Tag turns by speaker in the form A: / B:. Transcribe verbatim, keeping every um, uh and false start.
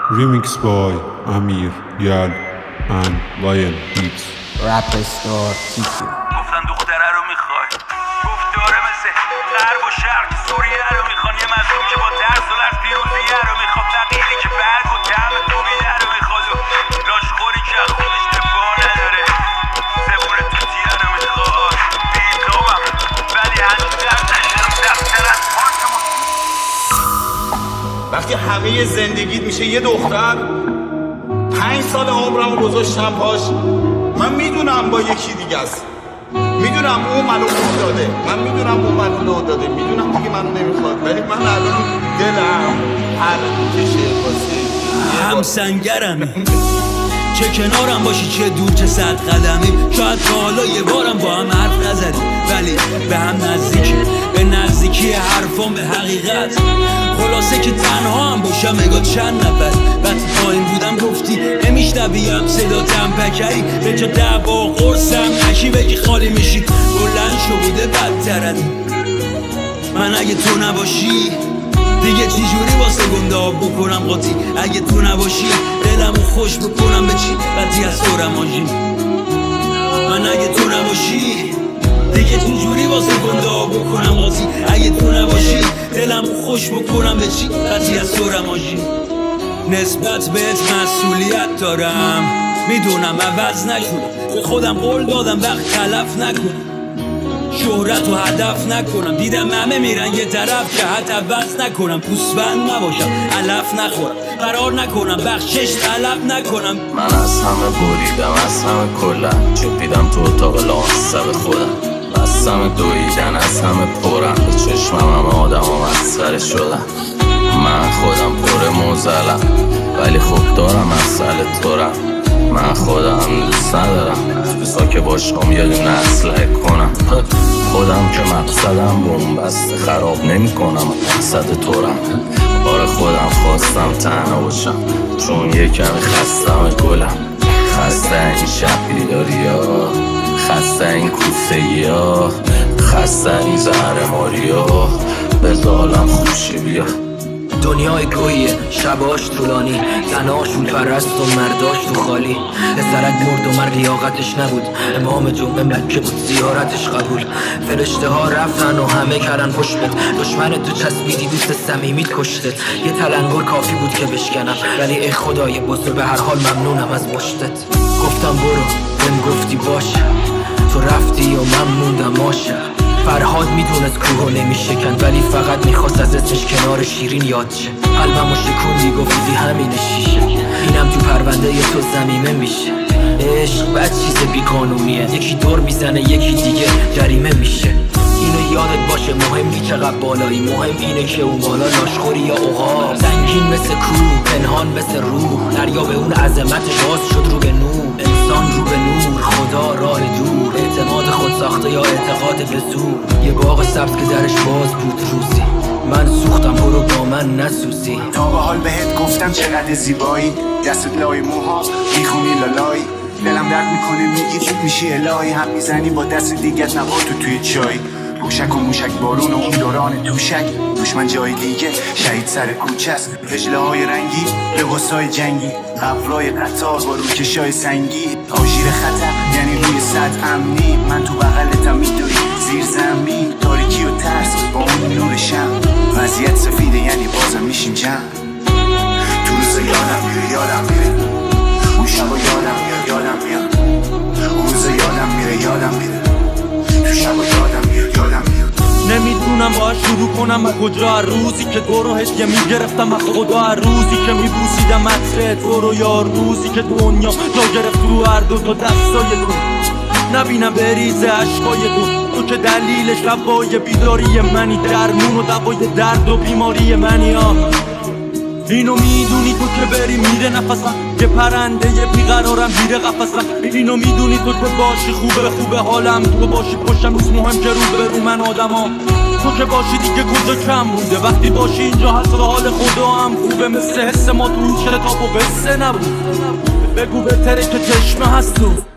A: Remix by Amir, Yal and Lion Beats.
B: Rapper Star Tiki.
C: گفتن دختره رو میخوای، گفت داره مثل غرب و شرق سوریه رو میخوان. یه مظلوم که با درس و لرز پیروزیه رو میخواد، فقیری که برگ و طعم دوبیده رو میخواد، و لاشخوری که از خودش دفاع نداره، زبون توتیه رو میخواد. بیتابم ولی هنوز درد نشدم دفتر از پانکمون.
D: وقتی همه زندگیت میشه یه دختر، پنج سال عمرمو گذاشتم پاش. من میدونم با یکی دیگه است، میدونم اون منو لو داده، من میدونم اون منو لو داده، میدونم دیگه منو نمیخواد، ولی من الان دلم هر کشه واسه
E: هم سنگرمی، چه کنارم باشی چه دور چه صد قدمی. شاید تا حالا یه بارم با هم حرف نزدیم، ولی به هم نزدیکی، به نزدیکی حرفان به حقیقت. خلاصه که تنها هم باشم نگاه چند نفر. وقتی پایین بودم گفتی نمیشنویم صدا تم پکری، به جا دعوا قرصم نشی بگی خالی میشی. بلند شو بوده بدترن. من اگه تو نباشی دیگه چی جوری واسه گنده آب بکنم قاطی؟ اگه تو نباشی دلمو خوش بکنم به چی؟ بدی از سورم آجی. من اگه تو نباشی دیگه چی جوری واسه گنده آب بکنم قاطی؟ اگه تو نباشی دلمو خوش بکنم به چی؟ بدی از سورم آجی. نسبت بهت مسئولیت دارم، میدونم عوض نکنم، به خودم قول دادم وقت تلف نکنم، شهرت و هدف نکنم. دیدم همه میرن یه طرف، جهت عوض نکنم، پوسبند نباشم، علف نخورم، قرار نکنم بخشش طلب نکنم.
F: من از همه بریدم، از همه کلم چپیدم تو اتاق لانسب خودم، بستم دویدن از همه پرم، به چشمم همه آدم ها مسخره شدم. من خودم پر موزلم، ولی خب دارم مسئله تورم. من خودم دوست ندارم بسا که باشم یه دونه اسلحه کنم. خودم که مقصدم بومبسته خراب نمی کنم، مقصد تورم. بار خودم خواستم تنها باشم، چون یه کمی خستم گلم. خسته این شب بیداری ها، خسته این کوفه‌ای ها، خسته این زهرماری ها، به ظالم خوشی بیا.
G: دنیای گویه شباش طولانی، زناشون پرست و مرداش تو خالی. پسرک مرد و من لیاقتش نبود، امام جمعه مکه بود زیارتش قبول. فرشته ها رفتن و همه کردن پشتت، دشمن تو چسبیدی دوست صمیمیت کشتت. یه تلنگر کافی بود که بشکنم، ولی ای خدای بزرگ به هر حال ممنونم از مشتت. گفتم برو بهم گفتی باشه، تو رفتی و من موندم عاشق. فرهاد میدونست کوهو نمیشکن، ولی فقط میخواست از اسمش کنار شیرین یاد شه. قلبمو شکوندی گفتی همین شیشه، اینم تو پرونده تو ضمیمه میشه. عشق بد چیز بیقانونیه، یکی دور میزنه یکی دیگه جریمه میشه. اینو یادت باشه، مهم نی چقدر بالایی، مهم اینه که اون بالا لاشخوری یا عقاب. زنگین مثل کوه، پنهان مثل روح، دریا به اون عظمتش باز شد رو به نور. انسان رو به نور، خدا راه دور، اعتماد خود ساخته یا اعتقاد به زور. یه باغ سبز که درش باز بود روزی، من سوختم برو با من نسوزی.
H: تا به حال بهت گفتم چقدر زیبایی، دستت لای موها میخونی لالایی. دلم درد میکنه میگی چوب میشی الهی، هم میزنی با دست دیگت نباتو توی چای. پوشک و موشک بارون و اون دوران توشک، دشمن جای دیگه شهید سر کوچه است. رجله های رنگی لباسای جنگی، افرای قطار با روکشای سنگی. آژیر خطر یعنی روی سطح امنی، من تو بغلتم میدوی زیر زمین. تاریکی و ترس با اون نور شم، وضعیت سفیده یعنی بازم میشیم جمع. تو روز یادم میره یادم میره، اون شبا یادم میاد یادم میاد، اون روز یادم میره یادم میره، تو شبا یادم میاد یادم میاد.
E: نمیدونم باید شروع کنم از کجا، روزی که تو رو هشگه میگرفتم از خدا، روزی که میبوسیدم عطر تو رو، یا روزی که دنیا جا گرفت رو هر دو تا دستای تو. نبینم بریزه عشقای تو، تو که دلیل شبای بیداری منی، درمون و دوای درد و بیماری منی. ها اینو میدونی تو که بری میره نفسم، یه پرنده یه بیقرارم بیره قفسم. اینو میدونی تو که باشی خوبه خوبه حالم، تو باشی پشتم نیست مهم که رو به رو من آدم ها. تو که باشی دیگه کجا کم بوده، وقتی باشی اینجا هست و حال خدا هم خوبه. مثل حس ما تو این کتاب و قصه نبود، بگو بهتره که چشمه هست تو.